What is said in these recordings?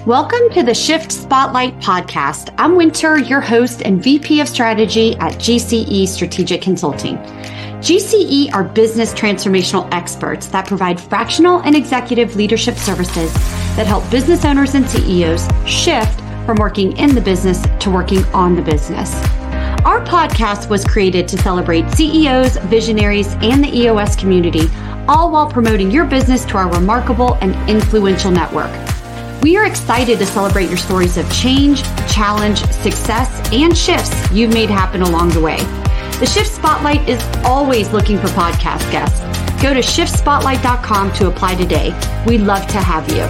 Welcome to the Shift Spotlight podcast. I'm Winter, your host and VP of Strategy at GCE Strategic Consulting. GCE are business transformational experts that provide fractional and executive leadership services that help business owners and CEOs shift from working in the business to working on the business. Our podcast was created to celebrate CEOs, visionaries, and the EOS community, all while promoting your business to our remarkable and influential network. We are excited to celebrate your stories of change, challenge, success, and shifts you've made happen along the way. The Shift Spotlight is always looking for podcast guests. Go to shiftspotlight.com to apply today. We'd love to have you.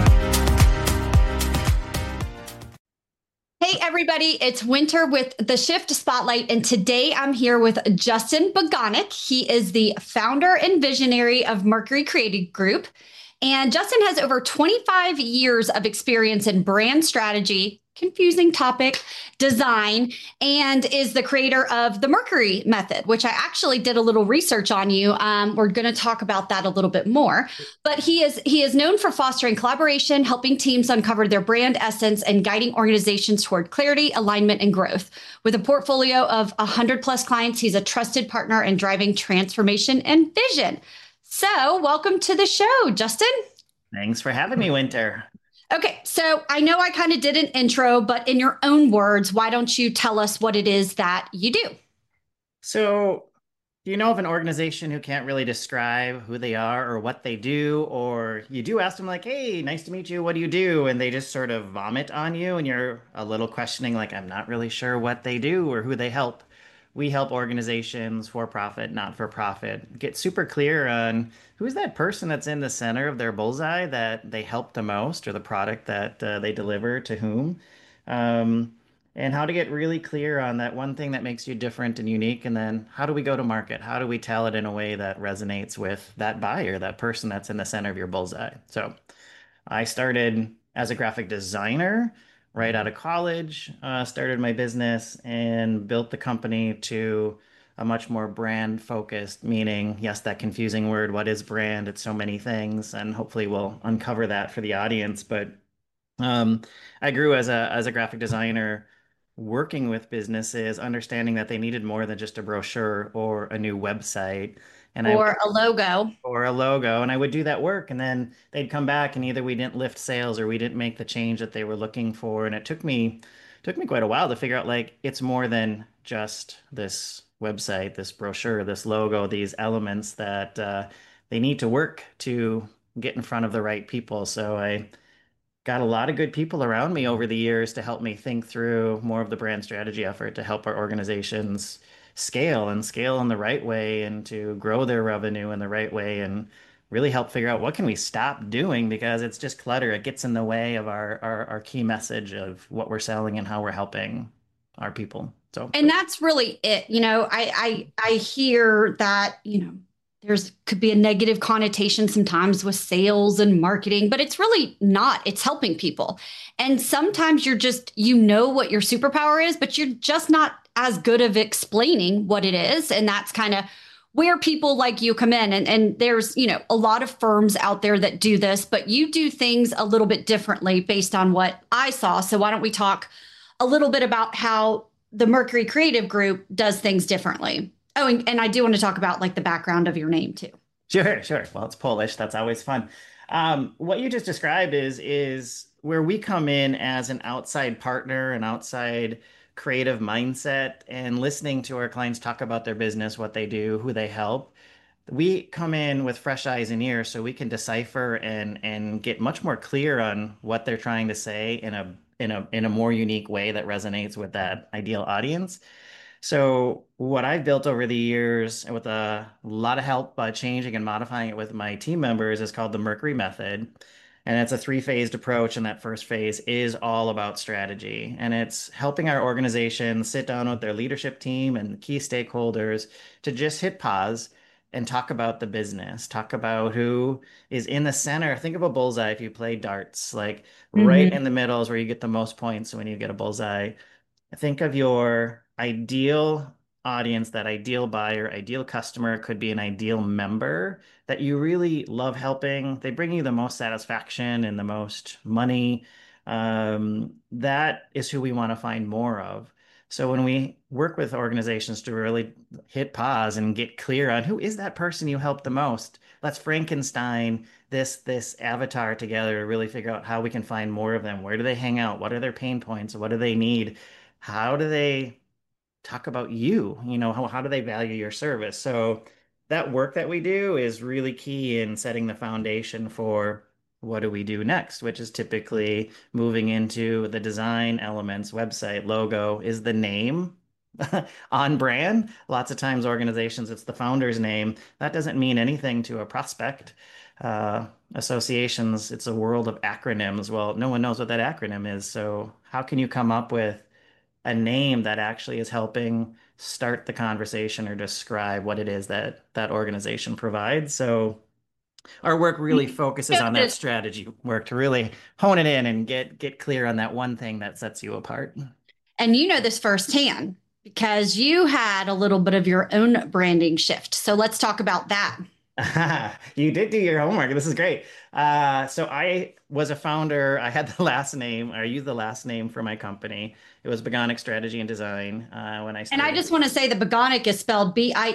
Hey, everybody, it's Winter with the Shift Spotlight, and today I'm here with Justin Bogonic. He is the founder and visionary of Mercury Creative Group. And Justin has over 25 years of experience in brand strategy, confusing topic, design, and is the creator of the Mercury Method, which I actually did a little research on you. We're going to talk about that a little bit more. But he is known for fostering collaboration, helping teams uncover their brand essence, and guiding organizations toward clarity, alignment, and growth. With a portfolio of 100 plus clients, he's a trusted partner in driving transformation and vision. So welcome to the show, Justin. Thanks for having me, Winter. Okay, so I know I kind of did an intro, but in your own words, why don't you tell us what it is that you do? So, do you know of an organization who can't really describe who they are or what they do? Or you do ask them like, hey, nice to meet you. What do you do? And they just sort of vomit on you and you're a little questioning, like, I'm not really sure what they do or who they help. We help organizations, for profit, not for profit, get super clear on who's that person that's in the center of their bullseye that they help the most or the product that they deliver to whom. Um, and how to get really clear on that one thing that makes you different and unique. And then how do we go to market? How do we tell it in a way that resonates with that buyer, that person that's in the center of your bullseye? So I started as a graphic designer right out of college, started my business and built the company to a much more brand focused, meaning, yes, that confusing word, what is brand? It's so many things, and hopefully we'll uncover that for the audience. But um, I grew as a graphic designer, working with businesses, understanding that they needed more than just a brochure or a new website. And I Or a logo. or a logo, and I would do that work, and then they'd come back and either we didn't lift sales or we didn't make the change that they were looking for. And it took me quite a while to figure out like it's more than just this website, this brochure, this logo, these elements that they need to work to get in front of the right people. So I got a lot of good people around me over the years to help me think through more of the brand strategy effort to help our organizations scale in the right way and to grow their revenue in the right way and really help figure out what can we stop doing because it's just clutter. It gets in the way of our key message of what we're selling and how we're helping our people. So And that's really it. I hear that, there's could be a negative connotation sometimes with sales and marketing, but it's really not. It's helping people. And sometimes you know what your superpower is, but you're just not as good of explaining what it is. And that's kind of where people like you come in. And there's, a lot of firms out there that do this, but you do things a little bit differently based on what I saw. So why don't we talk a little bit about how the Mercury Creative Group does things differently? Oh, and I do want to talk about like the background of your name too. sure, sure. Well, it's Polish. That's always fun. What you just described is where we come in as an outside partner, an outside creative mindset, and listening to our clients talk about their business, what they do, who they help. We come in with fresh eyes and ears so we can decipher and get much more clear on what they're trying to say in a more unique way that resonates with that ideal audience. So what I've built over the years with a lot of help changing and modifying it with my team members is called the Mercury Method. And it's a three-phased approach. And that first phase is all about strategy. And it's helping our organization sit down with their leadership team and key stakeholders to just hit pause and talk about the business, talk about who is in the center. Think of a bullseye if you play darts, like right in the middle is where you get the most points when you get a bullseye. Think of your ideal audience, that ideal buyer, ideal customer could be an ideal member that you really love helping. They bring you the most satisfaction and the most money. That is who we want to find more of. So when we work with organizations to really hit pause and get clear on who is that person you help the most, let's Frankenstein this avatar together to really figure out how we can find more of them. Where do they hang out? What are their pain points? What do they need? How do they talk about you? How do they value your service? So that work that we do is really key in setting the foundation for what do we do next, which is typically moving into the design elements, website, logo, is the name on brand. Lots of times organizations, it's the founder's name. That doesn't mean anything to a prospect. Associations, it's a world of acronyms. Well, no one knows what that acronym is. So how can you come up with a name that actually is helping start the conversation or describe what it is that that organization provides? So our work really focuses on that strategy work to really hone it in and get clear on that one thing that sets you apart. And you know this firsthand because you had a little bit of your own branding shift. So let's talk about that. You did do your homework. This is great. So I was a founder. I had the last name. I used the last name for my company. It was Begonic Strategy and Design when I And I started. just want to say the Begonic is spelled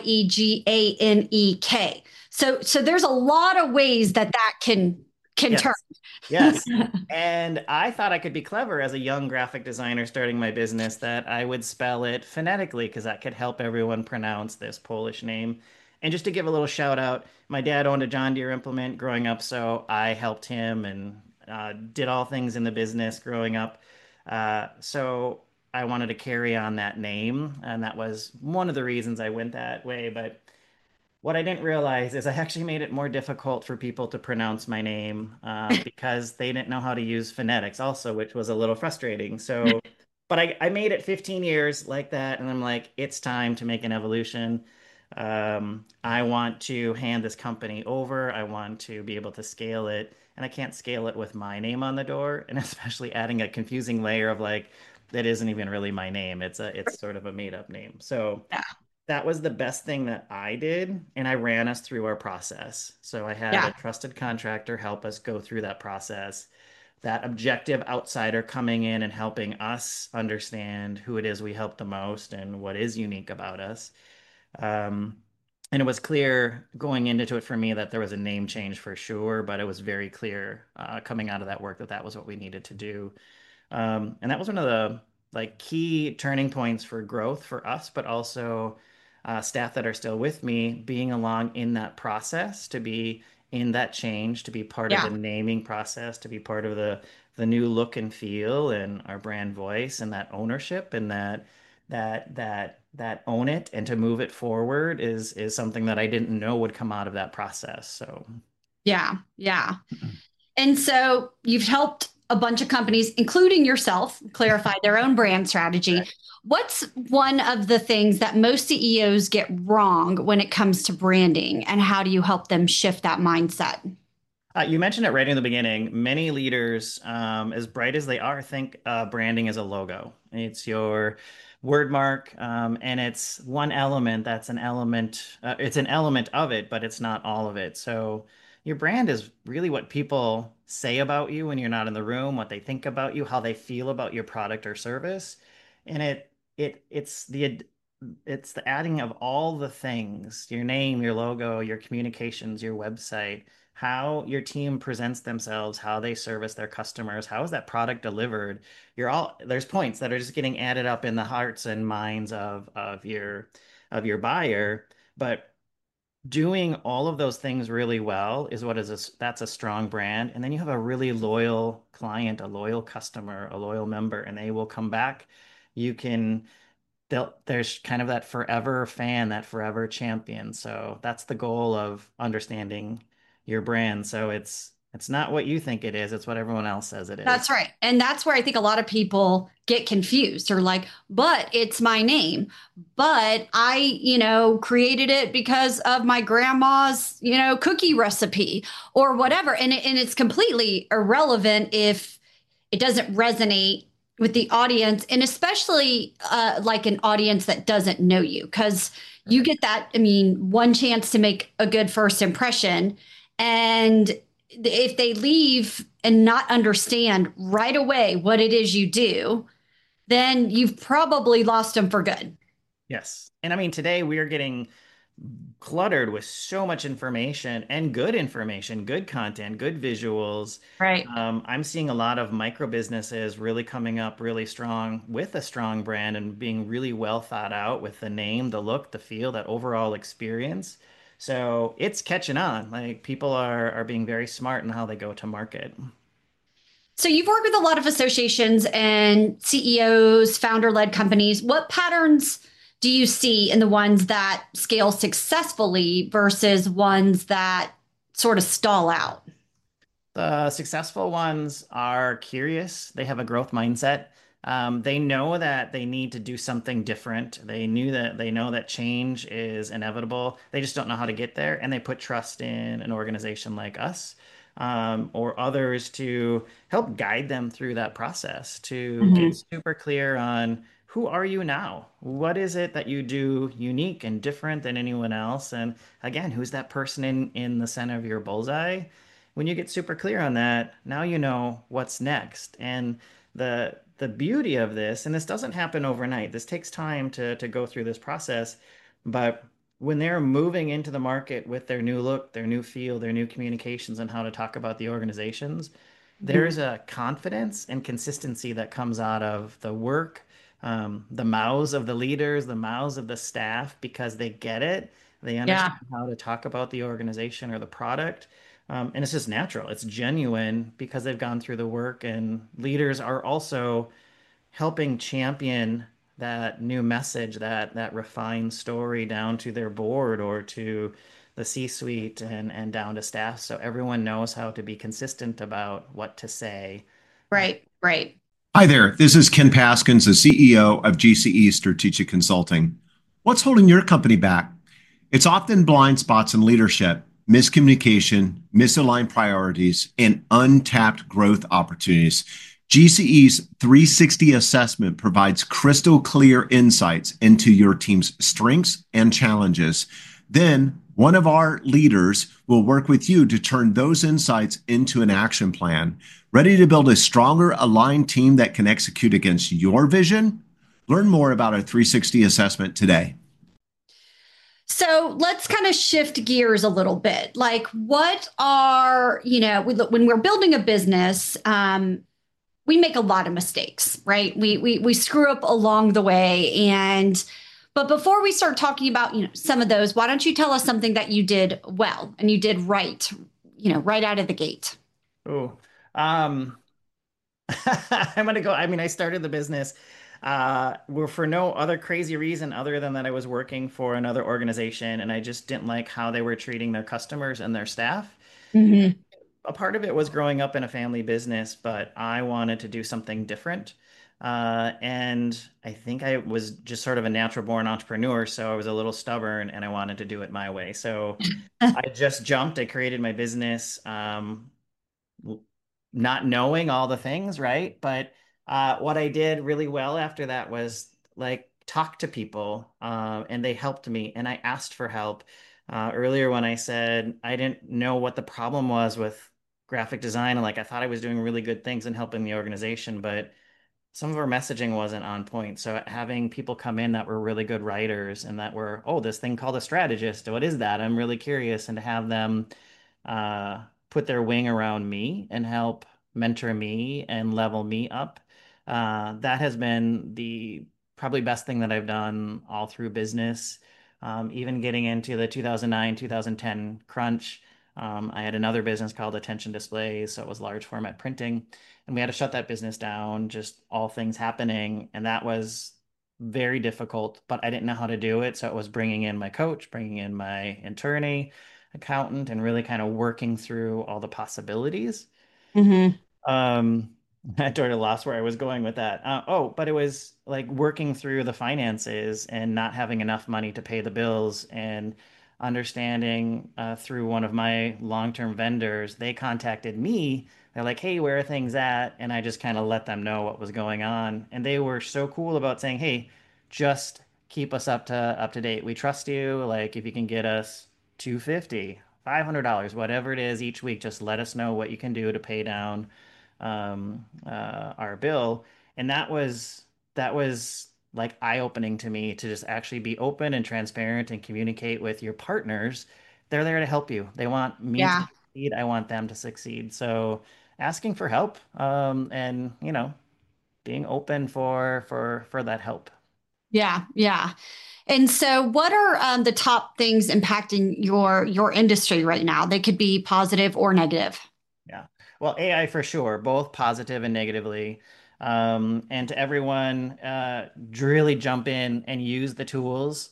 Bieganek. So there's a lot of ways that can turn. Yes. Yes. And I thought I could be clever as a young graphic designer starting my business that I would spell it phonetically because that could help everyone pronounce this Polish name. And just to give a little shout out, my dad owned a John Deere implement growing up, so I helped him and did all things in the business growing up. So I wanted to carry on that name, and that was one of the reasons I went that way. But what I didn't realize is I actually made it more difficult for people to pronounce my name because they didn't know how to use phonetics also, which was a little frustrating. So, but I made it 15 years like that, and I'm like, it's time to make an evolution. I want to hand this company over. I want to be able to scale it, and I can't scale it with my name on the door, and especially adding a confusing layer of like that isn't even really my name. It's sort of a made up name. So Yeah. that was the best thing that I did, and I ran us through our process. So I had a Yeah. trusted contractor help us go through that process, that objective outsider coming in and helping us understand who it is we help the most and what is unique about us. Um, and it was clear going into it for me that there was a name change for sure, but it was very clear coming out of that work that that was what we needed to do. And that was one of the like key turning points for growth for us, but also staff that are still with me being along in that process, to be in that change, to be part of the Yeah. naming process, to be part of the new look and feel and our brand voice and that ownership and that own it and to move it forward is something that I didn't know would come out of that process. So Yeah. Yeah. And so you've helped a bunch of companies, including yourself, clarify their own brand strategy. What's one of the things that most CEOs get wrong when it comes to branding, and how do you help them shift that mindset? You mentioned it right in the beginning. Many leaders, as bright as they are, think branding is a logo. It's your word mark, and it's one element that's an element. It's an element of it, but it's not all of it. So your brand is really what people say about you when you're not in the room, what they think about you, how they feel about your product or service, and it's the adding of all the things, your name, your logo, your communications, your website, how your team presents themselves, how they service their customers, how is that product delivered. There's points that are just getting added up in the hearts and minds of your buyer. But doing all of those things really well is that's a strong brand. And then you have a really loyal client, a loyal customer, a loyal member, and they will come back. You can there's kind of that forever fan, that forever champion. So that's the goal of understanding your brand. So it's not what you think it is, it's what everyone else says it is. That's right. And that's where I think a lot of people get confused. They're like, but it's my name. But I created it because of my grandma's cookie recipe or whatever. And it's completely irrelevant if it doesn't resonate with the audience, and especially like an audience that doesn't know you, because you get that, one chance to make a good first impression. And if they leave and not understand right away what it is you do, then you've probably lost them for good. Yes. And I mean, today we are getting cluttered with so much information, good content, good visuals. Right. I'm seeing a lot of micro businesses really coming up really strong with a strong brand and being really well thought out with the name, the look, the feel, that overall experience. So it's catching on. Like people are being very smart in how they go to market. So you've worked with a lot of associations and CEOs, founder-led companies. What patterns do you see in the ones that scale successfully versus ones that sort of stall out? The successful ones are curious. They have a growth mindset. They know that they need to do something different. They know that change is inevitable. They just don't know how to get there, and they put trust in an organization like us, or others to help guide them through that process, to get Mhm. super clear on who are you now? What is it that you do unique and different than anyone else? And again, who's that person in the center of your bullseye? When you get super clear on that, now you know what's next. And the beauty of this, and this doesn't happen overnight. This takes time to go through this process, but when they're moving into the market with their new look, their new feel, their new communications and how to talk about the organizations, there's Mhm. a confidence and consistency that comes out of the work, the mouths of the leaders, the mouths of the staff, because they get it. They Yeah. understand how to talk about the organization or the product. And it's just natural. It's genuine because they've gone through the work, and leaders are also helping champion that new message, that refined story down to their board or to the C-suite and down to staff, so everyone knows how to be consistent about what to say. Right. Right. Hi there, this is Ken Paskins, the CEO of GCE Strategic Consulting. What's holding your company back? It's often blind spots in leadership, miscommunication, misaligned priorities, and untapped growth opportunities. GCE's 360 assessment provides crystal clear insights into your team's strengths and challenges. Then, one of our leaders will work with you to turn those insights into an action plan. Ready to build a stronger, aligned team that can execute against your vision? Learn more about our 360 assessment today. So let's kind of shift gears a little bit. Like, what are, when we're building a business, we make a lot of mistakes, right? We screw up along the way. But before we start talking about, some of those, why don't you tell us something that you did well and you did right, right out of the gate? Oh, um, I'm gonna go. I mean, I started the business were for no other crazy reason other than that I was working for another organization and I just didn't like how they were treating their customers and their staff. Hmm. A part of it was growing up in a family business, but I wanted to do something different. And I think I was just sort of a natural born entrepreneur, so I was a little stubborn and I wanted to do it my way. So I just jumped. I created my business. Not knowing all the things, right? But what I did really well after that was like talk to people, and they helped me, and I asked for help. Earlier, when I said I didn't know what the problem was with graphic design, and like I thought I was doing really good things and helping the organization, but some of our messaging wasn't on point. So having people come in that were really good writers and that were, oh, this thing called a strategist, what is that? I'm really curious, and to have them uh, put their wing around me and help mentor me and level me up. That has been the probably best thing that I've done all through business. Even getting into the 2009, 2010 crunch. I had another business called Attention Displays, so it was large format printing, and we had to shut that business down, just all things happening, and that was very difficult, but I didn't know how to do it, so it was bringing in my coach, bringing in my attorney, accountant, and really kind of working through all the possibilities. Hmm. Um, I sort of lost where I was going with that. But it was like working through the finances and not having enough money to pay the bills and understanding through one of my long-term vendors, they contacted me. They're like, "Hey, where are things at?" And I just kind of let them know what was going on. And they were so cool about saying, "Hey, just keep us up to date. We trust you. Like if you can get us 250, $500, whatever it is each week. Just let us know what you can do to pay down our bill. And that was like eye-opening to me to just actually be open and transparent and communicate with your partners. They're there to help you. They want me to Yeah. succeed. I want them to succeed. So asking for help, and being open for that help. Yeah. Yeah. And so what are the top things impacting your industry right now? They could be positive or negative. Yeah. Well, AI for sure, both positive and negatively. And to everyone, really jump in and use the tools.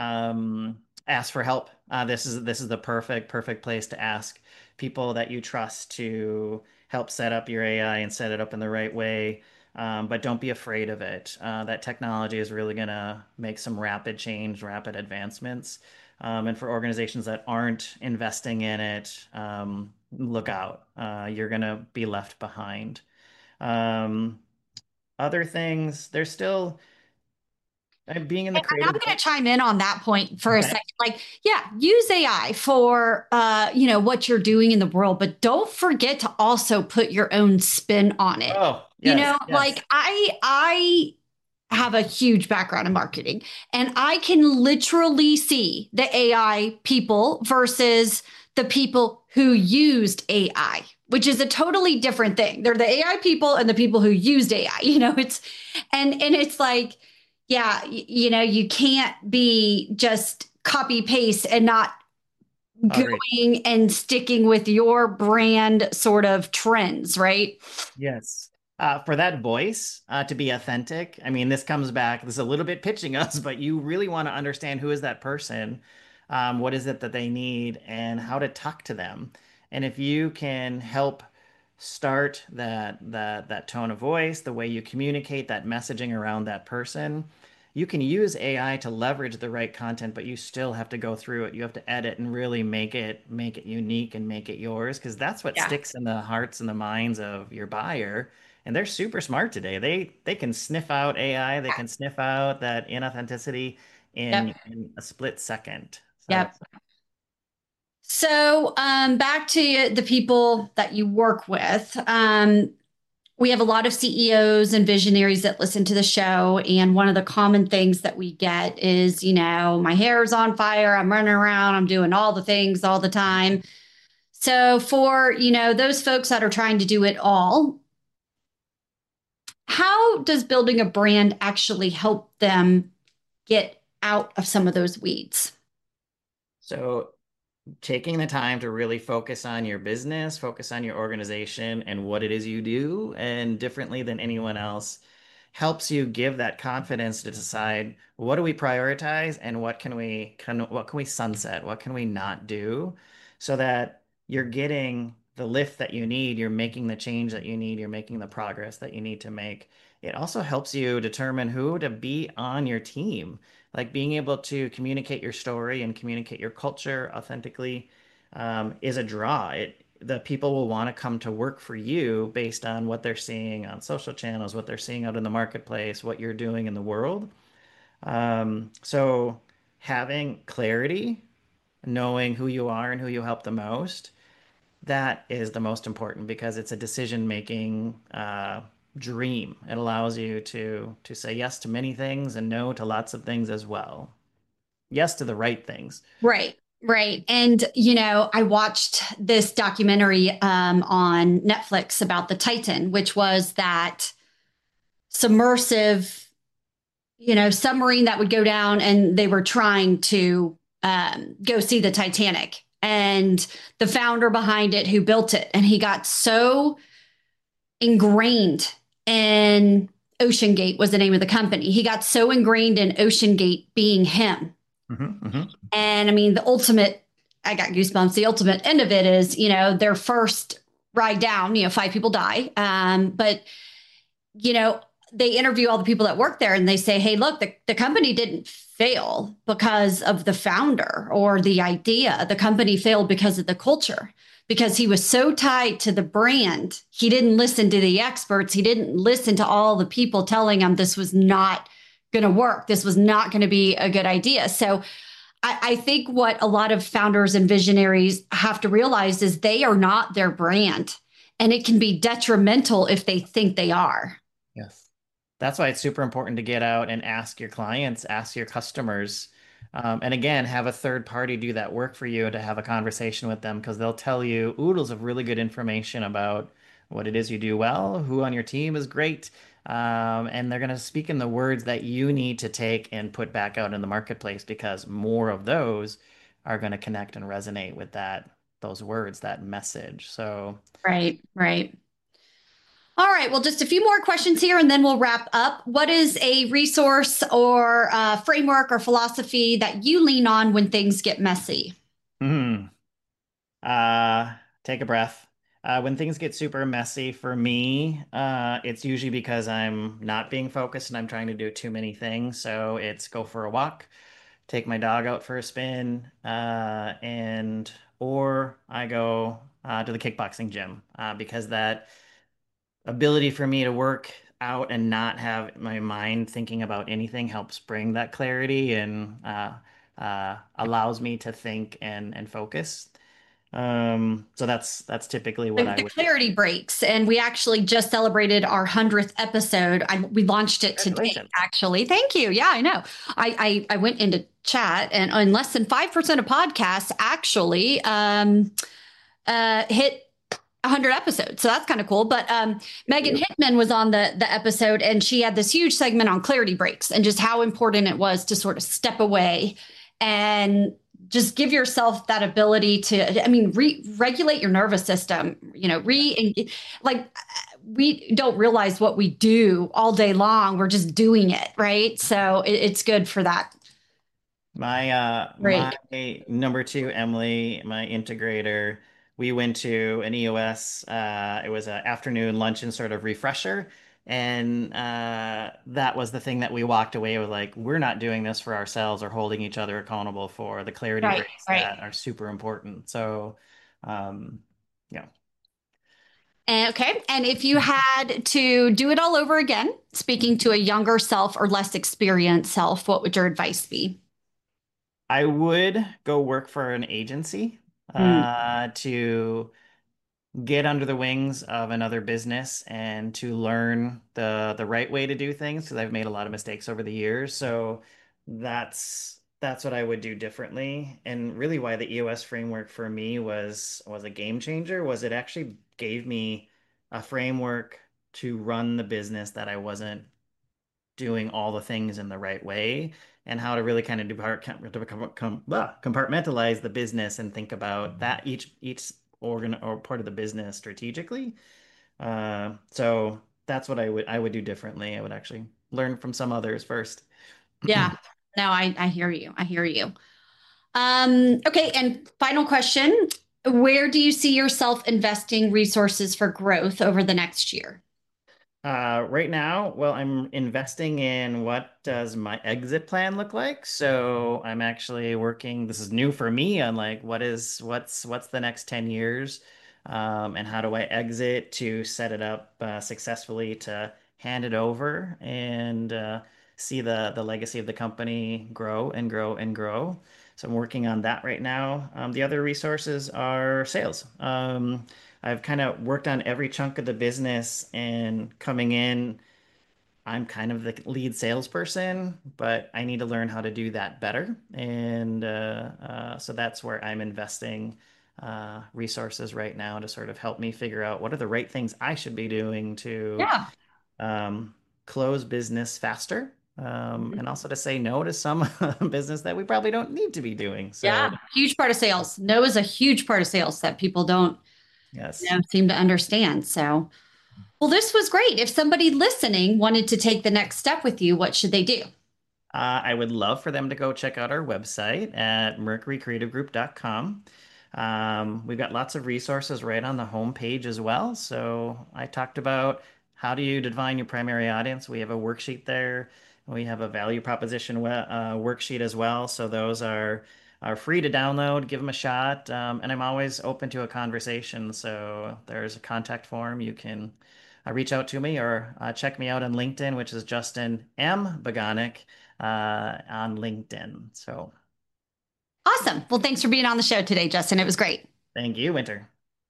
Ask for help. This is the perfect place to ask people that you trust to help set up your AI and set it up in the right way. But don't be afraid of it. That technology is really gonna make some rapid change, rapid advancements. And for organizations that aren't investing in it, look out. You're going to be left behind. Um, Other things, there's still being in the And I'm creative. going to chime in on that point for a Okay. second. Like, yeah, use AI for what you're doing in the world, but don't forget to also put your own spin on it. Oh, yes, yes. Like I have a huge background in marketing, and I can literally see the AI people versus the people who used AI, which is a totally different thing. They're the AI people and the people who used AI. It's and it's like, yeah, you can't be just copy paste and not Agreed. going and sticking with your brand sort of trends, right? Yes. For that voice to be authentic, I mean, this comes back, this is a little bit pitching us, but you really want to understand who is that person, what is it that they need, and how to talk to them. And if you can help start that tone of voice, the way you communicate, that messaging around that person, you can use AI to leverage the right content, but you still have to go through it. You have to edit and really make it unique and make it yours, because that's what Yeah. sticks in the hearts and the minds of your buyer. And they're super smart today. They can sniff out AI, they can sniff out that inauthenticity Yep. in a split second. So Yep. So back to the people that you work with. We have a lot of CEOs and visionaries that listen to the show. And one of the common things that we get is, my hair's on fire. I'm running around. I'm doing all the things all the time. So for, those folks that are trying to do it all, how does building a brand actually help them get out of some of those weeds? so taking the time to really focus on your business, focus on your organization and what it is you do, and differently than anyone else, helps you give that confidence to decide what do we prioritize and what can we sunset, what can we not do, so that you're getting the lift that you need, you're making the change that you need, you're making the progress that you need to make. It also helps you determine who to be on your team, like being able to communicate your story and communicate your culture authentically, is a draw. The people will want to come to work for you based on what they're seeing on social channels, what they're seeing out in the marketplace, what you're doing in the world. So having clarity, knowing who you are and who you help the most, that is the most important, because it's a decision-making dream. It allows you to say yes to many things and no to lots of things as well. Yes to the right things. Right. Right. And, I watched this documentary on Netflix about the Titan, which was that submersive, submarine that would go down, and they were trying to go see the Titanic. And the founder behind it, who built it, and he got so ingrained in Ocean Gate was the name of the company. He got so ingrained in Ocean Gate being him. Hmm, hmm. And I mean, I got goosebumps. The ultimate end of it is, their first ride down, 5 people die. But, you know, they interview all the people that work there, and they say, hey, look, the company didn't fail because of the founder or the idea. The company failed because of the culture, because he was so tied to the brand. He didn't listen to the experts. He didn't listen to all the people telling him this was not going to work. This was not going to be a good idea. So I think what a lot of founders and visionaries have to realize is they are not their brand. And it can be detrimental if they think they are. Yes. That's why it's super important to get out and ask your clients, ask your customers, and again, have a third party do that work for you to have a conversation with them because they'll tell you oodles of really good information about what it is you do well, who on your team is great, and they're going to speak in the words that you need to take and put back out in the marketplace because more of those are going to connect and resonate with those words, that message. So. Right, right. All right. Well, just a few more questions here and then we'll wrap up. What is a resource or framework or philosophy that you lean on when things get messy? Hmm. Take a breath. When things get super messy for me, it's usually because I'm not being focused and I'm trying to do too many things. So it's go for a walk, take my dog out for a spin, and or I go to the kickboxing gym because that ability for me to work out and not have my mind thinking about anything helps bring that clarity and allows me to think and focus. So that's typically what I The would do. clarity breaks, and we actually just celebrated our 100th episode. We launched it today, Congratulations. actually. Thank you. Yeah, I know. I went into chat, and on less than 5% of podcasts actually hit 100 episodes. So that's kind of cool. But Megan Hickman was on the episode, and she had this huge segment on clarity breaks and just how important it was to sort of step away and just give yourself that ability to, I mean, regulate your nervous system, like we don't realize what we do all day long. We're just doing it, right? So it's good for that. My Great. number two, Emily, my integrator, we went to an EOS. It was an afternoon luncheon sort of refresher. And that was the thing that we walked away with like, we're not doing this for ourselves or holding each other accountable for the clarity Right, breaks right. that are super important. So, um, yeah. Okay. And if you had to do it all over again, speaking to a younger self or less experienced self, what would your advice be? I would go work for an agency Mm, to get under the wings of another business and to learn the right way to do things because I've made a lot of mistakes over the years. So that's what I would do differently. And really why the EOS framework for me was a game changer was it actually gave me a framework to run the business that I wasn't doing all the things in the right way and how to really kind of compartmentalize the business and think about that each organ or part of the business strategically. So that's what I would do differently. I would actually learn from some others first. yeah. No, I hear you. I hear you. Okay. And final question. Where do you see yourself investing resources for growth over the next year? Right now, well, I'm investing in what does my exit plan look like. So I'm actually working, this is new for me on like what's the next 10 years, and how do I exit to set it up successfully to hand it over and see the legacy of the company grow and grow and grow. So I'm working on that right now. The other resources are sales. I've kind of worked on every chunk of the business and coming in, I'm kind of the lead salesperson, but I need to learn how to do that better. And so that's where I'm investing resources right now to sort of help me figure out what are the right things I should be doing to Yeah. um, close business faster. And also to say no to some business that we probably don't need to be doing. So, Yeah. Huge part of sales. No is a huge part of sales that people don't yes. seem to understand. So, well, this was great. If somebody listening wanted to take the next step with you, what should they do? I would love for them to go check out our website at mercurycreativegroup.com. We've got lots of resources right on the homepage as well. So I talked about how do you define your primary audience. We have a worksheet there. We have a value proposition worksheet as well. So those are free to download. Give them a shot. And I'm always open to a conversation. So there's a contact form. You can reach out to me or check me out on LinkedIn, which is Justin M. Bogonic on LinkedIn. So Awesome. Well, thanks for being on the show today, Justin. It was great. Thank you, Winter.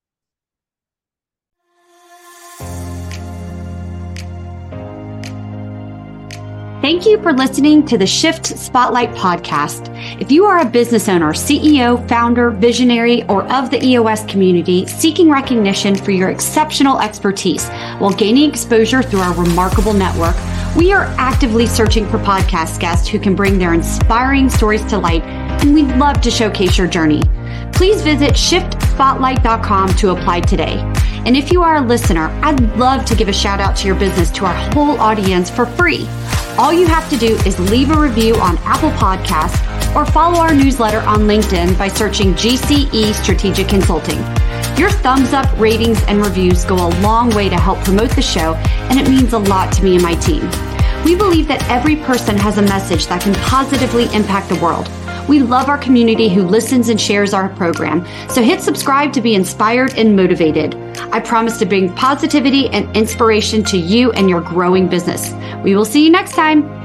Thank you for listening to the Shift Spotlight podcast. If you are a business owner, CEO, founder, visionary, or of the EOS community seeking recognition for your exceptional expertise while gaining exposure through our remarkable network, we are actively searching for podcast guests who can bring their inspiring stories to light, and we'd love to showcase your journey. Please visit shiftspotlight.com to apply today. And if you are a listener, I'd love to give a shout out to your business to our whole audience for free. All you have to do is leave a review on Apple Podcasts or follow our newsletter on LinkedIn by searching GCE Strategic Consulting. Your thumbs up, ratings, and reviews go a long way to help promote the show, and it means a lot to me and my team. We believe that every person has a message that can positively impact the world. We love our community who listens and shares our program, so hit subscribe to be inspired and motivated. I promise to bring positivity and inspiration to you and your growing business. We will see you next time.